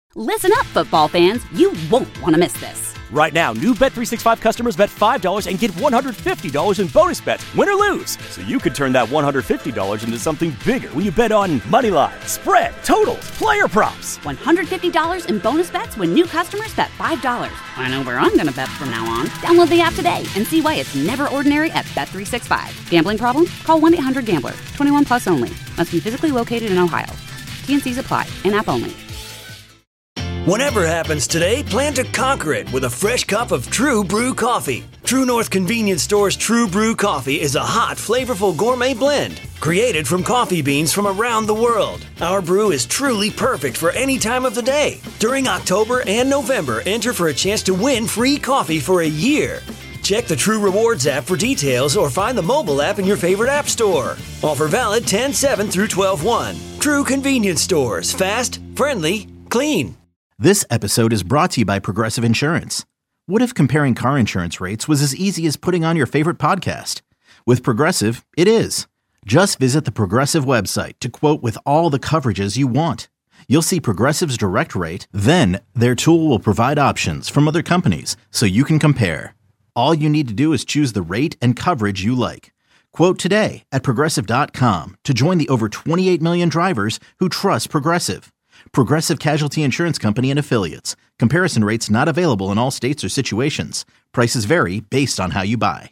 Listen up, football fans. You won't want to miss this. Right now, new Bet365 customers bet $5 and get $150 in bonus bets, win or lose. So you could turn that $150 into something bigger when you bet on money line, spread, totals, player props. $150 in bonus bets when new customers bet $5. I know where I'm going to bet from now on. Download the app today and see why it's never ordinary at Bet365. Gambling problem? Call 1-800-GAMBLER. 21 plus only. Must be physically located in Ohio. T&Cs apply. In-app only. Whatever happens today, plan to conquer it with a fresh cup of True Brew coffee. True North Convenience Store's True Brew coffee is a hot, flavorful gourmet blend created from coffee beans from around the world. Our brew is truly perfect for any time of the day. During October and November, enter for a chance to win free coffee for a year. Check the True Rewards app for details or find the mobile app in your favorite app store. Offer valid 10/7 through 12/1. True Convenience Stores. Fast, friendly, clean. This episode is brought to you by Progressive Insurance. What if comparing car insurance rates was as easy as putting on your favorite podcast? With Progressive, it is. Just visit the Progressive website to quote with all the coverages you want. You'll see Progressive's direct rate, then their tool will provide options from other companies so you can compare. All you need to do is choose the rate and coverage you like. Quote today at Progressive.com to join the over 28 million drivers who trust Progressive. Progressive Casualty Insurance Company and Affiliates. Comparison rates not available in all states or situations. Prices vary based on how you buy.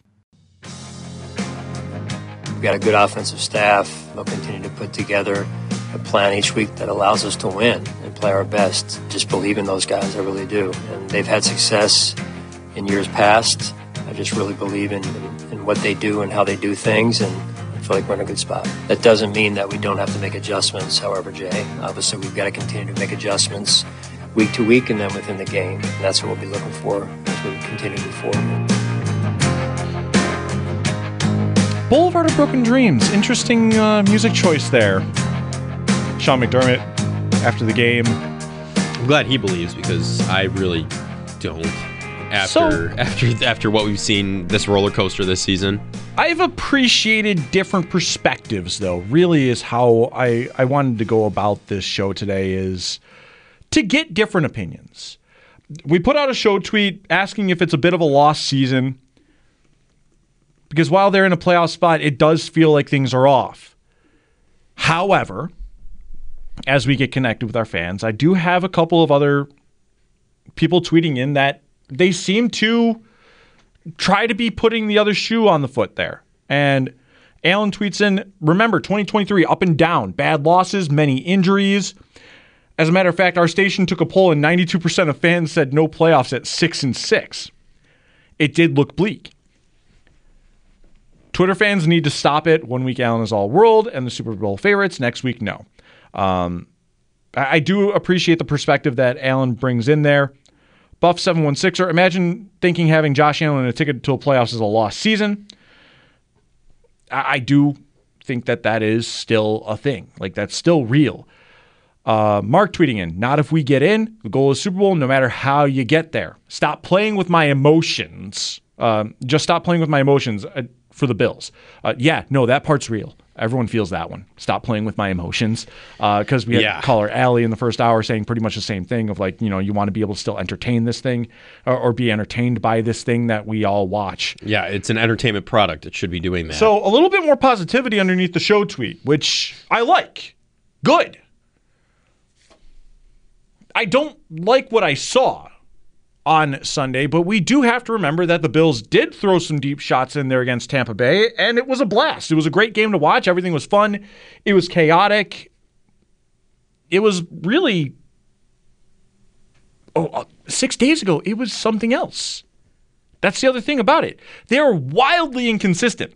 We've got a good offensive staff. We'll continue to put together a plan each week that allows us to win and play our best. Just believe in those guys, I really do. And they've had success in years past. I just really believe in what they do and how they do things, and I feel like we're in a good spot. That doesn't mean that we don't have to make adjustments, however, Jay. Obviously, we've got to continue to make adjustments week to week and then within the game. And that's what we'll be looking for as we continue to move forward. Boulevard of Broken Dreams. Interesting music choice there. Sean McDermott after the game. I'm glad he believes, because I really don't. After what we've seen, this roller coaster this season. I've appreciated different perspectives, though, really is how I wanted to go about this show today, is to get different opinions. We put out a show tweet asking if it's a bit of a lost season, because while they're in a playoff spot, it does feel like things are off. However, as we get connected with our fans, I do have a couple of other people tweeting in that they seem to try to be putting the other shoe on the foot there. And Alan tweets in, remember, 2023, up and down, bad losses, many injuries. As a matter of fact, our station took a poll and 92% of fans said no playoffs at 6-6. It did look bleak. Twitter fans need to stop it. 1 week Allen is all world and the Super Bowl favorites. Next week, no. I do appreciate the perspective that Allen brings in there. Buff 716er, imagine thinking having Josh Allen a ticket to a playoffs is a lost season. I do think that is still a thing. Like, that's still real. Mark tweeting in, not if we get in. The goal is Super Bowl no matter how you get there. Stop playing with my emotions. Just stop playing with my emotions for the Bills. That part's real. Everyone feels that one. Stop playing with my emotions. Because we had caller Allie in the first hour saying pretty much the same thing of like, you want to be able to still entertain this thing or be entertained by this thing that we all watch. Yeah, it's an entertainment product. It should be doing that. So a little bit more positivity underneath the show tweet, which I like. Good. I don't like what I saw on Sunday, but we do have to remember that the Bills did throw some deep shots in there against Tampa Bay, and it was a blast. It was a great game to watch. Everything was fun. It was chaotic. It was really, 6 days ago, it was something else. That's the other thing about it. They are wildly inconsistent.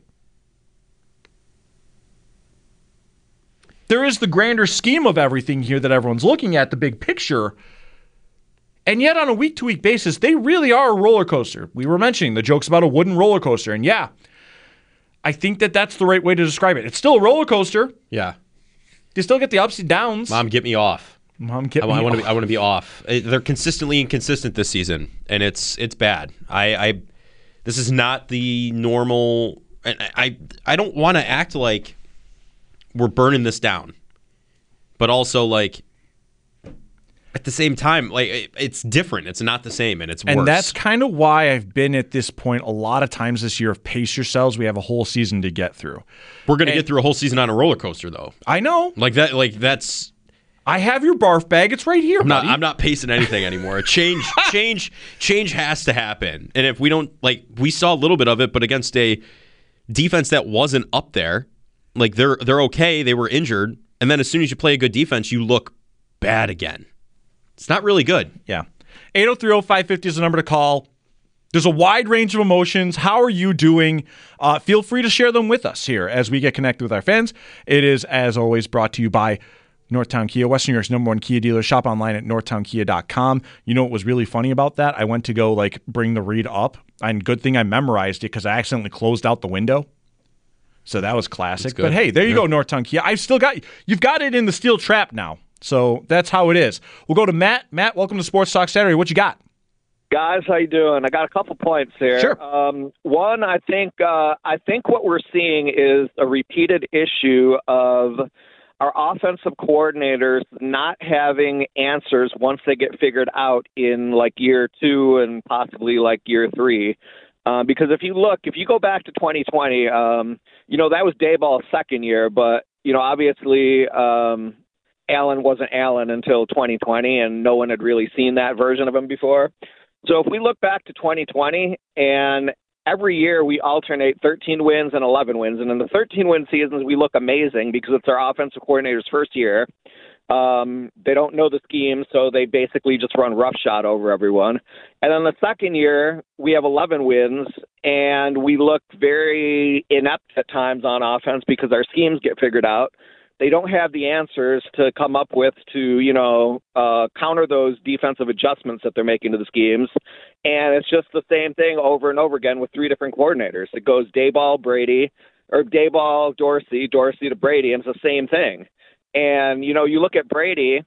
There is the grander scheme of everything here that everyone's looking at, the big picture. And yet on a week-to-week basis, they really are a roller coaster. We were mentioning the jokes about a wooden roller coaster. And I think that's the right way to describe it. It's still a roller coaster. Yeah. You still get the ups and downs. Mom, get me off. I want to be off. They're consistently inconsistent this season, and it's bad. This is not the normal. And I don't want to act like we're burning this down, but also like at the same time, like it's different. It's not the same, and it's worse. And that's kind of why I've been at this point a lot of times this year of pace yourselves. We have a whole season to get through. We're going to get through a whole season on a roller coaster, though. I know. Like that. Like that's. I have your barf bag. It's right here. I'm not pacing anything anymore. Change has to happen. And if we don't, like, we saw a little bit of it, but against a defense that wasn't up there, like they're okay. They were injured, and then as soon as you play a good defense, you look bad again. It's not really good. Yeah. 803-0550 is the number to call. There's a wide range of emotions. How are you doing? Feel free to share them with us here as we get connected with our fans. It is, as always, brought to you by Northtown Kia, Western New York's #1 Kia dealer. Shop online at northtownkia.com. You know what was really funny about that? I went to go bring the read up, and good thing I memorized it because I accidentally closed out the window. So that was classic. But hey, there you go, Northtown Kia. You've got it in the steel trap now. So that's how it is. We'll go to Matt. Matt, welcome to Sports Talk Saturday. What you got? Guys, how you doing? I got a couple points here. Sure. One, I think what we're seeing is a repeated issue of our offensive coordinators not having answers once they get figured out in year 2 and possibly year 3. Because if you go back to 2020, that was Dayball's second year, but obviously. Allen wasn't Allen until 2020, and no one had really seen that version of him before. So if we look back to 2020, and every year we alternate 13 wins and 11 wins, and in the 13-win seasons we look amazing because it's our offensive coordinator's first year. They don't know the scheme, so they basically just run roughshod over everyone. And then the second year, we have 11 wins, and we look very inept at times on offense because our schemes get figured out. They don't have the answers to come up with to, counter those defensive adjustments that they're making to the schemes. And it's just the same thing over and over again with 3 different coordinators. It goes Dayball, Brady, or Dayball, Dorsey to Brady, and it's the same thing. And, you look at Brady,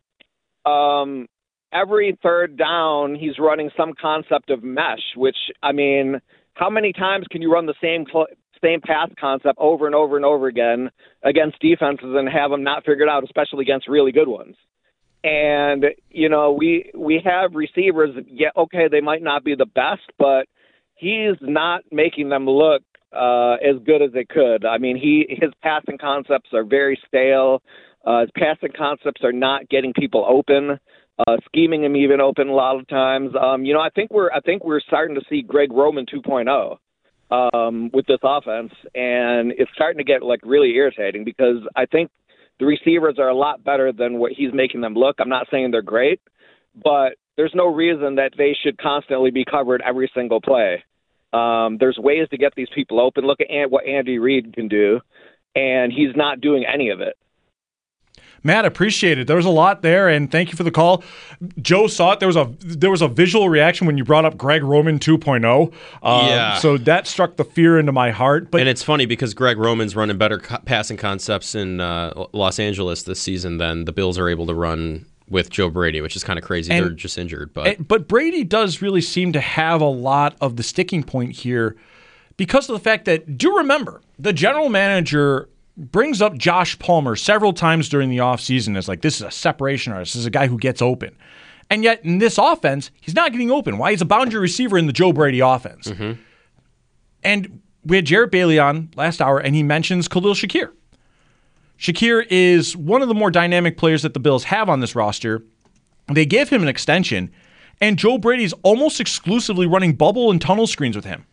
every third down, he's running some concept of mesh, which, how many times can you run the same pass concept over and over and over again against defenses and have them not figured out, especially against really good ones? And, we have receivers, they might not be the best, but he's not making them look as good as they could. His passing concepts are very stale. His passing concepts are not getting people open, scheming him even open a lot of times. I think we're starting to see Greg Roman 2.0. With this offense, and it's starting to get really irritating because I think the receivers are a lot better than what he's making them look. I'm not saying they're great, but there's no reason that they should constantly be covered every single play. There's ways to get these people open. Look at what Andy Reid can do, and he's not doing any of it. Matt, appreciate it. There was a lot there, and thank you for the call. Joe saw it. There was a visual reaction when you brought up Greg Roman 2.0. Yeah. So that struck the fear into my heart. And it's funny because Greg Roman's running better passing concepts in Los Angeles this season than the Bills are able to run with Joe Brady, which is kind of crazy. They're just injured. But Brady does really seem to have a lot of the sticking point here because of the fact that, do remember, the general manager brings up Josh Palmer several times during the offseason as this is a separation artist. This is a guy who gets open. And yet in this offense, he's not getting open. Why? He's a boundary receiver in the Joe Brady offense. Mm-hmm. And we had Jarrett Bailey on last hour, and he mentions Khalil Shakir. Shakir is one of the more dynamic players that the Bills have on this roster. They gave him an extension, and Joe Brady's almost exclusively running bubble and tunnel screens with him.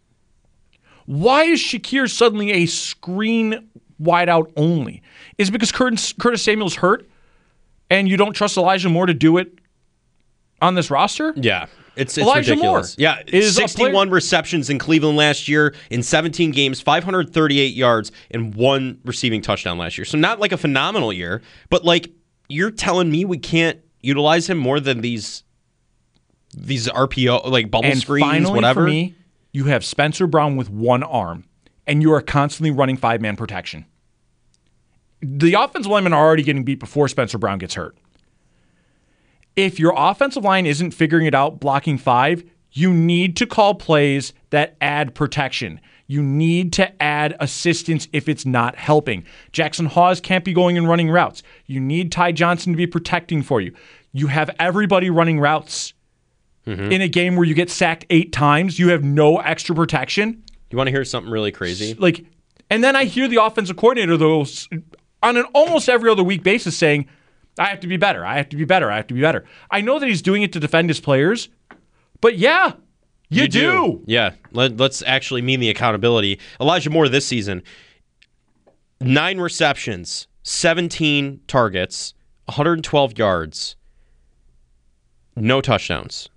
Why is Shakir suddenly a screen wideout only? Is it because Curtis Samuel's hurt and you don't trust Elijah Moore to do it on this roster? Yeah, it's Elijah ridiculous. Moore Yeah, 61 receptions in Cleveland last year in 17 games, 538 yards, and 1 receiving touchdown last year. So not a phenomenal year, but you're telling me we can't utilize him more than these RPO bubble and screens, finally, whatever. For me, you have Spencer Brown with one arm, and you are constantly running 5-man protection. The offensive linemen are already getting beat before Spencer Brown gets hurt. If your offensive line isn't figuring it out blocking 5, you need to call plays that add protection. You need to add assistance if it's not helping. Jackson Hawes can't be going and running routes. You need Ty Johnson to be protecting for you. you have everybody running routes in a game where you get sacked 8 times. You have no extra protection. You want to hear something really crazy? And then I hear the offensive coordinator, though, on an almost every other week basis saying, I have to be better. I have to be better. I have to be better. I know that he's doing it to defend his players, but yeah, you do. Yeah, let's actually mean the accountability. Elijah Moore this season, 9 receptions, 17 targets, 112 yards, no touchdowns.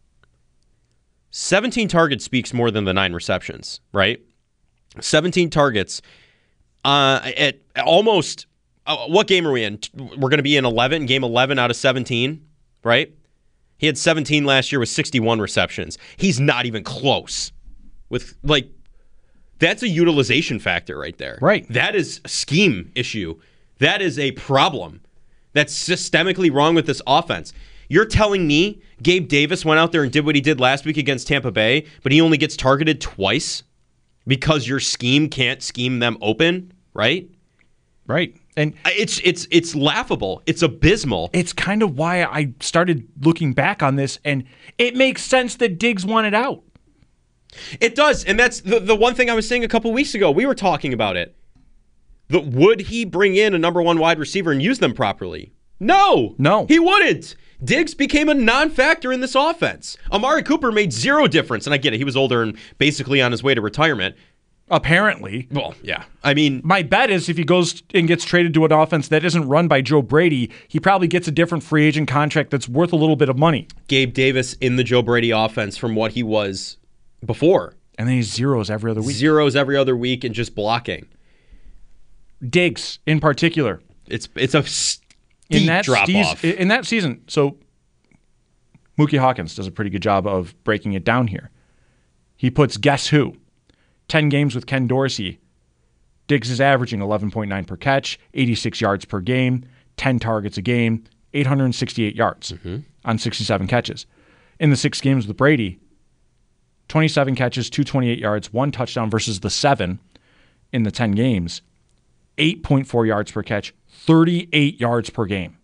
17 targets speaks more than the 9 receptions, right? 17 targets at almost, what game are we in? We're going to be in game 11 out of 17, right? He had 17 last year with 61 receptions. He's not even close with, that's a utilization factor right there. Right. That is a scheme issue. That is a problem that's systemically wrong with this offense. You're telling me Gabe Davis went out there and did what he did last week against Tampa Bay, but he only gets targeted twice because your scheme can't scheme them open, right? Right. And it's laughable. It's abysmal. It's kind of why I started looking back on this, and it makes sense that Diggs wanted out. It does, and that's the one thing I was saying a couple weeks ago. We were talking about it. Would he bring in a number 1 wide receiver and use them properly? No, he wouldn't. Diggs became a non-factor in this offense. Amari Cooper made 0 difference, and I get it. He was older and basically on his way to retirement. Apparently. Well, yeah. I mean, my bet is if he goes and gets traded to an offense that isn't run by Joe Brady, he probably gets a different free agent contract that's worth a little bit of money. Gabe Davis in the Joe Brady offense from what he was before. And then he's zeros every other week. Zeros every other week and just blocking. Diggs, in particular. It's a steep drop-off. In that season, so Mookie Hawkins does a pretty good job of breaking it down here. He puts guess who? 10 games with Ken Dorsey. Diggs is averaging 11.9 per catch, 86 yards per game, 10 targets a game, 868 yards on 67 catches. In the 6 games with Brady, 27 catches, 228 yards, 1 touchdown versus the 7 in the 10 games, 8.4 yards per catch, 38 yards per game.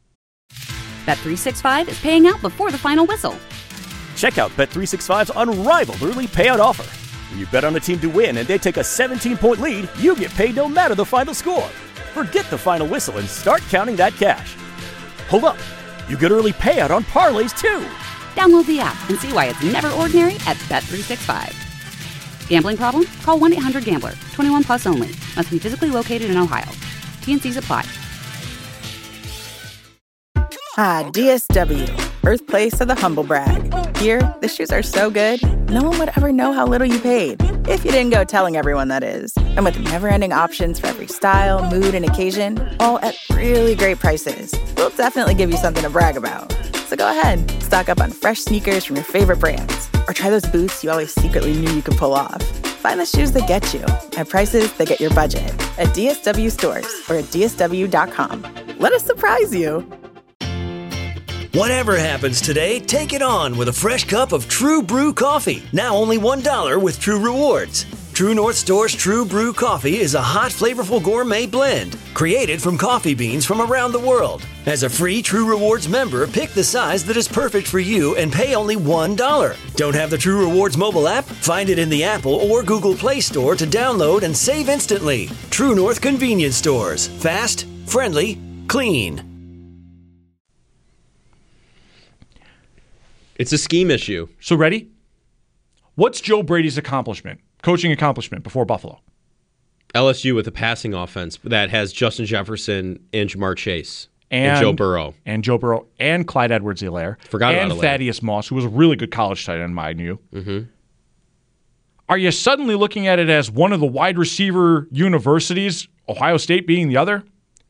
Bet365 is paying out before the final whistle. Check out Bet365's unrivaled early payout offer. When you bet on a team to win and they take a 17-point lead, you get paid no matter the final score. Forget the final whistle and start counting that cash. Hold up. You get early payout on parlays, too. Download the app and see why it's never ordinary at Bet365. Gambling problem? Call 1-800-GAMBLER. 21 plus only. Must be physically located in Ohio. T&Cs apply. DSW, birthplace of the humble brag. Here, the shoes are so good, no one would ever know how little you paid. If you didn't go telling everyone, that is. And with never-ending options for every style, mood, and occasion, all at really great prices, we'll definitely give you something to brag about. So go ahead, stock up on fresh sneakers from your favorite brands, or try those boots you always secretly knew you could pull off. Find the shoes that get you at prices that get your budget at DSW stores or at DSW.com. Let us surprise you. Whatever happens today, take it on with a fresh cup of True Brew coffee. Now only $1 with True Rewards. True North Store's True Brew coffee is a hot, flavorful gourmet blend created from coffee beans from around the world. As a free True Rewards member, pick the size that is perfect for you and pay only $1. Don't have the True Rewards mobile app? Find it in the Apple or Google Play Store to download and save instantly. True North Convenience Stores. Fast, friendly, clean. It's a scheme issue. So ready? What's Joe Brady's coaching accomplishment before Buffalo? LSU with a passing offense that has Justin Jefferson and Jamar Chase and Joe Burrow. And Joe Burrow and Clyde Edwards-Helaire. Forgot about And Helaire. Thaddeus Moss, who was a really good college tight end, mind you. Mm-hmm. Are you suddenly looking at it as one of the wide receiver universities, Ohio State being the other?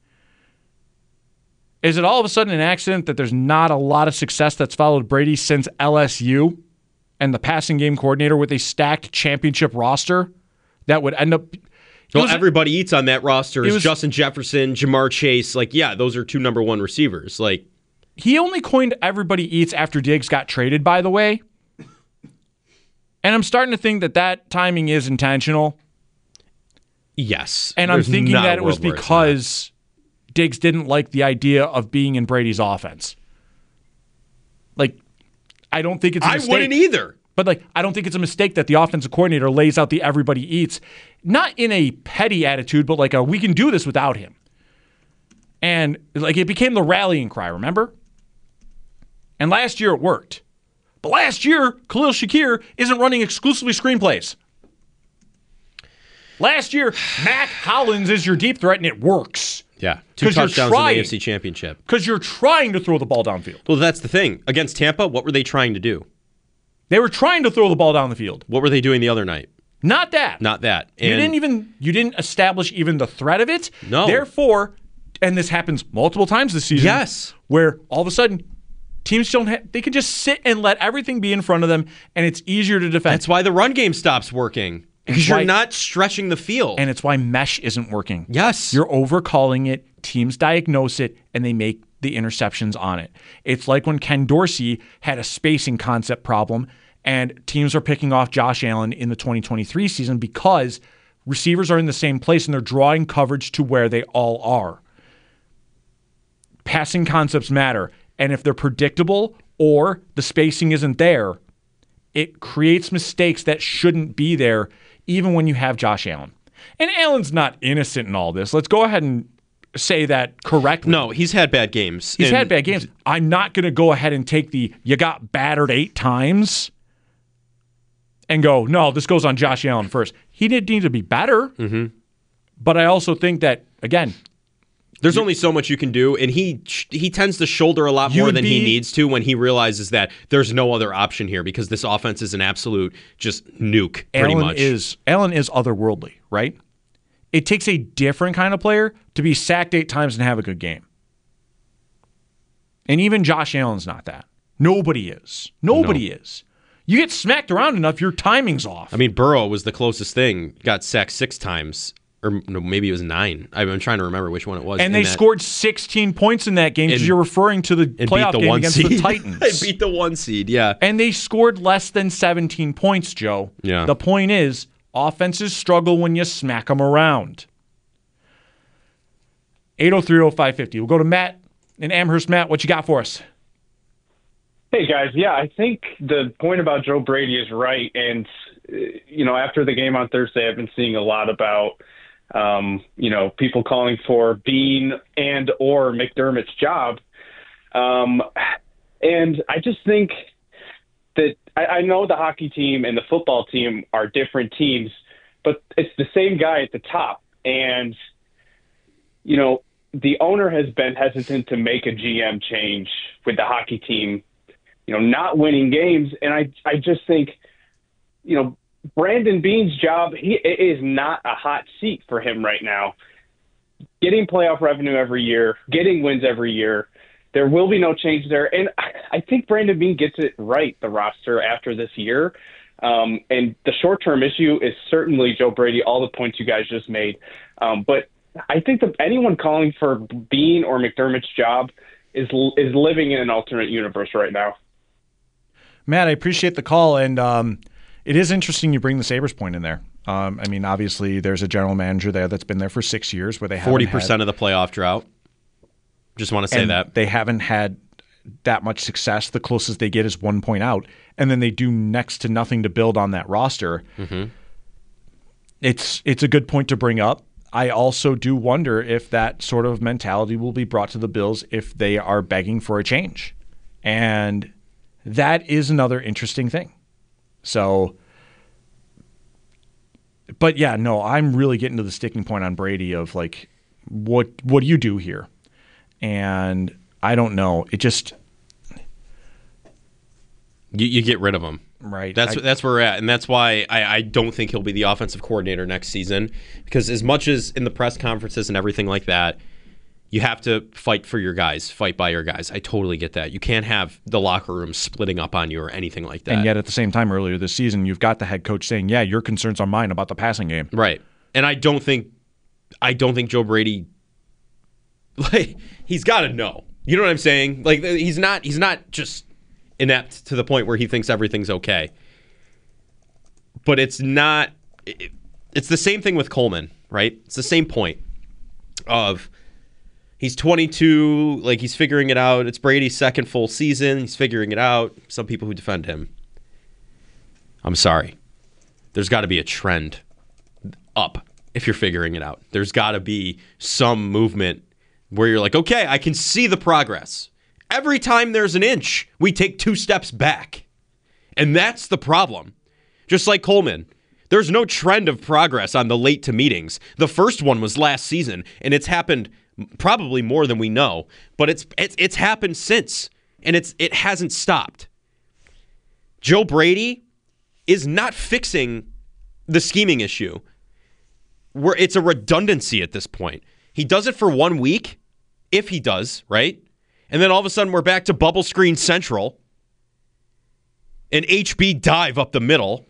Is it all of a sudden an accident that there's not a lot of success that's followed Brady since LSU and the passing game coordinator with a stacked championship roster that would end up... Well, everybody eats on that roster is Justin Jefferson, Jamar Chase. Those are 2 number 1 receivers. He only coined everybody eats after Diggs got traded, by the way. And I'm starting to think that timing is intentional. Yes. And I'm thinking that it was because Diggs didn't like the idea of being in Brady's offense. Like, I don't think it's a mistake. I wouldn't either. But, like, I don't think it's a mistake that the offensive coordinator lays out the everybody eats, not in a petty attitude, but like we can do this without him. And, like, it became the rallying cry, remember? And last year it worked. But last year, Khalil Shakir isn't running exclusively screenplays. Last year, Mac Hollins is your deep threat, and it works. Yeah, 2 touchdowns in the AFC Championship. Because you're trying to throw the ball downfield. Well, that's the thing. Against Tampa, what were they trying to do? They were trying to throw the ball down the field. What were they doing the other night? Not that. Not that. And you didn't establish even the threat of it. No. Therefore, and this happens multiple times this season. Yes. Where all of a sudden teams they can just sit and let everything be in front of them, and it's easier to defend. That's why the run game stops working. Because you're not stretching the field. And it's why mesh isn't working. Yes. You're overcalling it. Teams diagnose it, and they make the interceptions on it. It's like when Ken Dorsey had a spacing concept problem, and teams are picking off Josh Allen in the 2023 season because receivers are in the same place, and they're drawing coverage to where they all are. Passing concepts matter. And if they're predictable or the spacing isn't there, it creates mistakes that shouldn't be there, even when you have Josh Allen. And Allen's not innocent in all this. Let's go ahead and say that correctly. No, he's had bad games. He's had bad games. I'm not going to go ahead and take you got battered 8 times and go, no, this goes on Josh Allen first. He did need to be better. Mm-hmm. But I also think that, again, there's only so much you can do, and he tends to shoulder a lot more than he needs to when he realizes that there's no other option here because this offense is an absolute just nuke, pretty much. Allen is otherworldly, right? It takes a different kind of player to be sacked 8 times and have a good game. And even Josh Allen's not that. Nobody is. Nobody is. You get smacked around enough, your timing's off. I mean, Burrow was the closest thing. Got sacked 6 times. Or no, maybe it was 9. I'm trying to remember which one it was. And they scored 16 points in that game because you're referring to the playoff game against the Titans. They beat the 1 seed, yeah. And they scored less than 17 points, Joe. Yeah. The point is, offenses struggle when you smack them around. 803-0550. We'll go to Matt in Amherst. Matt, what you got for us? Hey, guys. Yeah, I think the point about Joe Brady is right. And, after the game on Thursday, I've been seeing a lot about people calling for Bean and or McDermott's job. And I just think that I know the hockey team and the football team are different teams, but it's the same guy at the top. And, the owner has been hesitant to make a GM change with the hockey team, not winning games. And I just think, Brandon Beane's job, it is not a hot seat for him right now. Getting playoff revenue every year, getting wins every year, there will be no change there. And I think Brandon Beane gets it right, the roster, after this year. And the short-term issue is certainly Joe Brady, all the points you guys just made. But I think that anyone calling for Beane or McDermott's job is living in an alternate universe right now. Matt, I appreciate the call, and it is interesting you bring the Sabres point in there. Obviously, there's a general manager there that's been there for 6 years where they haven't 40% of the playoff drought. Just want to say that. They haven't had that much success. The closest they get is 1 point out, and then they do next to nothing to build on that roster. Mm-hmm. It's a good point to bring up. I also do wonder if that sort of mentality will be brought to the Bills if they are begging for a change. And that is another interesting thing. So, but yeah, no, I'm really getting to the sticking point on Brady of like, what do you do here? And I don't know. It just you get rid of him, right? That's where we're at, and that's why I don't think he'll be the offensive coordinator next season. Because as much as in the press conferences and everything like that, you have to fight for your guys, fight by your guys. I totally get that. You can't have the locker room splitting up on you or anything like that. And yet at the same time, earlier this season, you've got the head coach saying, yeah, your concerns are mine about the passing game. Right. And I don't think Joe Brady, like, he's got to know. You know what I'm saying? Like, he's not just inept to the point where he thinks everything's okay. But it's not it's the same thing with Coleman, right? It's the same point of He's 22, like he's figuring it out. It's Brady's second full season. He's figuring it out. Some people who defend him. I'm sorry. There's got to be a trend up if you're figuring it out. There's got to be some movement where you're like, okay, I can see the progress. Every time there's an inch, we take 2 steps back. And that's the problem. Just like Coleman. There's no trend of progress on the late to meetings. The first one was last season, and it's happened probably more than we know, but it's happened since, and it hasn't stopped. Joe Brady is not fixing the scheming issue. Where it's a redundancy at this point. He does it for 1 week, if he does, right? And then all of a sudden we're back to bubble screen central, an HB dive up the middle.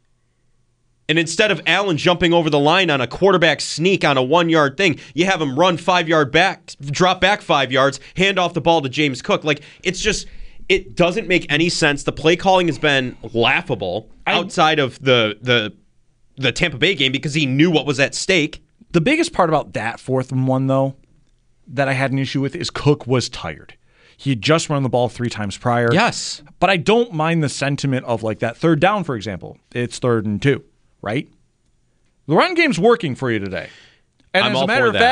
And instead of Allen jumping over the line on a quarterback sneak on a 1-yard thing, you have him run 5 yard back, drop back 5 yards, hand off the ball to James Cook. Like, it's just, it doesn't make any sense. The play calling has been laughable outside of the Tampa Bay game because he knew what was at stake. The biggest part about that 4th and 1, though, that I had an issue with is Cook was tired. He had just run the ball 3 times prior. Yes. But I don't mind the sentiment of like that 3rd down, for example. It's 3rd and 2. Right? The run game's working for you today. And as a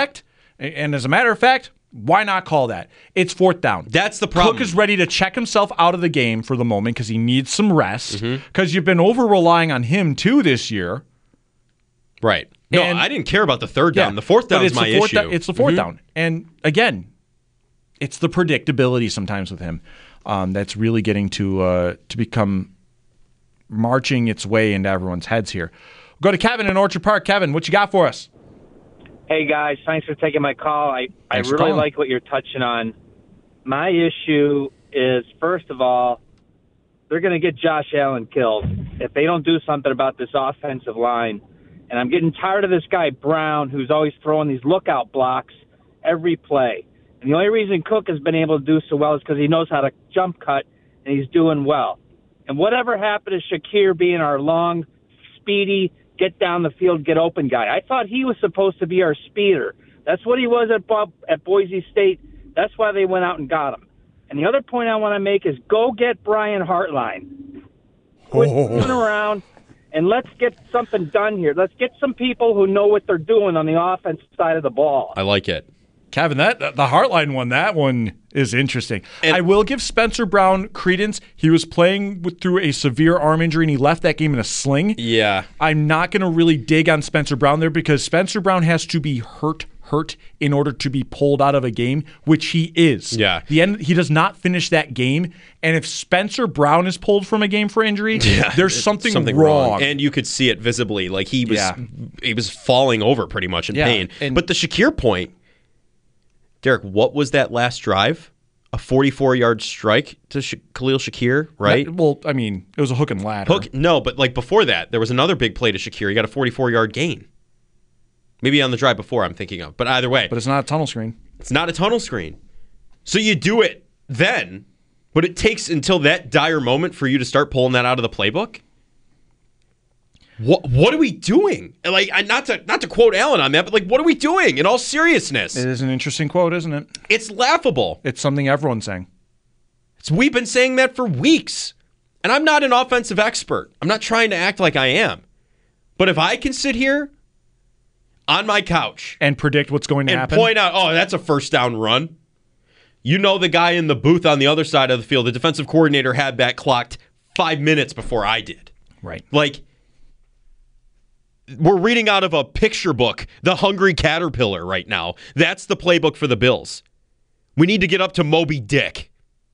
matter of fact, why not call that? It's 4th down. That's the problem. Cook is ready to check himself out of the game for the moment because he needs some rest. Because you've been over-relying on him, too, this year. Right. No, I didn't care about the 3rd down. The 4th down is my issue. It's the 4th down. And, again, it's the predictability sometimes with him that's really getting to become marching its way into everyone's heads here. We'll go to Kevin in Orchard Park. Kevin, what you got for us? Hey, guys. Thanks for taking my call. I really like what you're touching on. My issue is, first of all, they're going to get Josh Allen killed if they don't do something about this offensive line. And I'm getting tired of this guy, Brown, who's always throwing these lookout blocks every play. And the only reason Cook has been able to do so well is because he knows how to jump cut, and he's doing well. And whatever happened to Shakir being our long, speedy, get down the field, get open guy? I thought he was supposed to be our speeder. That's what he was at Boise State. That's why they went out and got him. And the other point I want to make is go get Brian Hartline. Quit running around, and let's get something done here. Let's get some people who know what they're doing on the offensive side of the ball. I like it. Kevin, the Hartline one, that one is interesting. And I will give Spencer Brown credence. He was playing through a severe arm injury, and he left that game in a sling. Yeah. I'm not going to really dig on Spencer Brown there because Spencer Brown has to be hurt in order to be pulled out of a game, which he is. Yeah. He does not finish that game, and if Spencer Brown is pulled from a game for injury, there's something wrong. And you could see it visibly. Like he was falling over pretty much in pain. But the Shakir point, Derek, what was that last drive? A 44-yard strike to Khalil Shakir, right? Well, I mean, it was a hook and ladder. No, but like before that, there was another big play to Shakir. He got a 44-yard gain. Maybe on the drive before I'm thinking of. But either way. But it's not a tunnel screen. It's not a tunnel screen. So you do it then, but it takes until that dire moment for you to start pulling that out of the playbook? What are we doing? Like, not to quote Allen on that, but like, what are we doing? In all seriousness, it is an interesting quote, isn't it? It's laughable. It's something everyone's saying. We've been saying that for weeks, and I'm not an offensive expert. I'm not trying to act like I am, but if I can sit here on my couch and predict what's going to happen, and point out, oh, that's a first down run. You know, the guy in the booth on the other side of the field, the defensive coordinator, had that clocked 5 minutes before I did. Right, like. We're reading out of a picture book, The Hungry Caterpillar, right now. That's the playbook for the Bills. We need to get up to Moby Dick.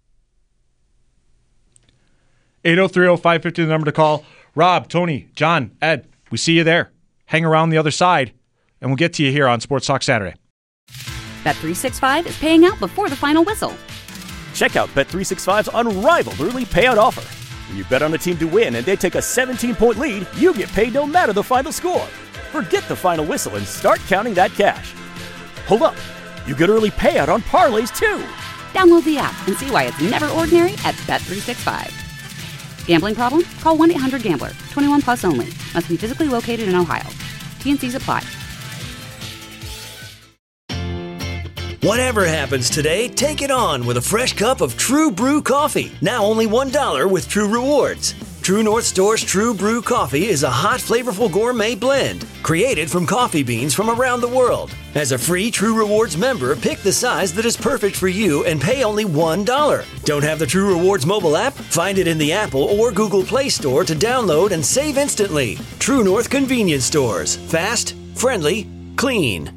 803-0550, the number to call. Rob, Tony, John, Ed, we see you there. Hang around the other side, and we'll get to you here on Sports Talk Saturday. Bet365 is paying out before the final whistle. Check out Bet365's unrivaled early payout offer. When you bet on a team to win and they take a 17-point lead, you get paid no matter the final score. Forget the final whistle and start counting that cash. Hold up. You get early payout on parlays, too. Download the app and see why it's never ordinary at Bet365. Gambling problem? Call 1-800-GAMBLER. 21 plus only. Must be physically located in Ohio. T&Cs apply. Whatever happens today, take it on with a fresh cup of True Brew coffee. Now only $1 with True Rewards. True North Store's True Brew coffee is a hot, flavorful gourmet blend created from coffee beans from around the world. As a free True Rewards member, pick the size that is perfect for you and pay only $1. Don't have the True Rewards mobile app? Find it in the Apple or Google Play Store to download and save instantly. True North Convenience Stores. Fast, friendly, clean.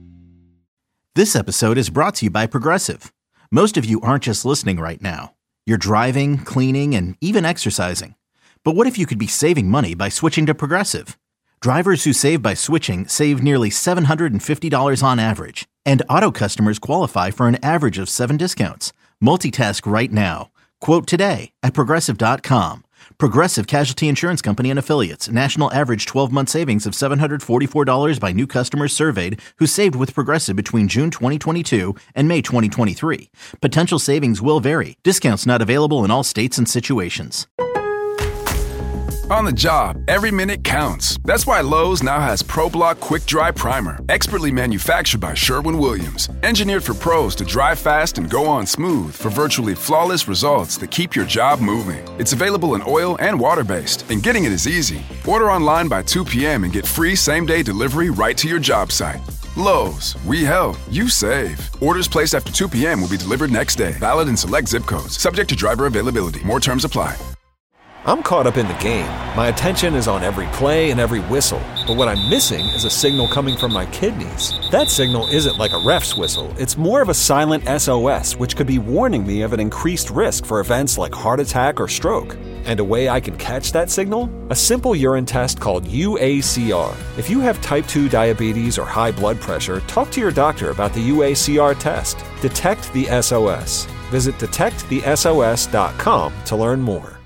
This episode is brought to you by Progressive. Most of you aren't just listening right now. You're driving, cleaning, and even exercising. But what if you could be saving money by switching to Progressive? Drivers who save by switching save nearly $750 on average, and auto customers qualify for an average of 7 discounts. Multitask right now. Quote today at Progressive.com. Progressive Casualty Insurance Company and Affiliates. National average 12-month savings of $744 by new customers surveyed who saved with Progressive between June 2022 and May 2023. Potential savings will vary. Discounts not available in all states and situations. On the job, every minute counts. That's why Lowe's now has ProBlock Quick Dry Primer, expertly manufactured by Sherwin-Williams. Engineered for pros to dry fast and go on smooth for virtually flawless results that keep your job moving. It's available in oil and water-based, and getting it is easy. Order online by 2 p.m. and get free same-day delivery right to your job site. Lowe's, we help, you save. Orders placed after 2 p.m. will be delivered next day. Valid in select zip codes. Subject to driver availability. More terms apply. I'm caught up in the game. My attention is on every play and every whistle. But what I'm missing is a signal coming from my kidneys. That signal isn't like a ref's whistle. It's more of a silent SOS, which could be warning me of an increased risk for events like heart attack or stroke. And a way I can catch that signal? A simple urine test called UACR. If you have type 2 diabetes or high blood pressure, talk to your doctor about the UACR test. Detect the SOS. Visit detectthesos.com to learn more.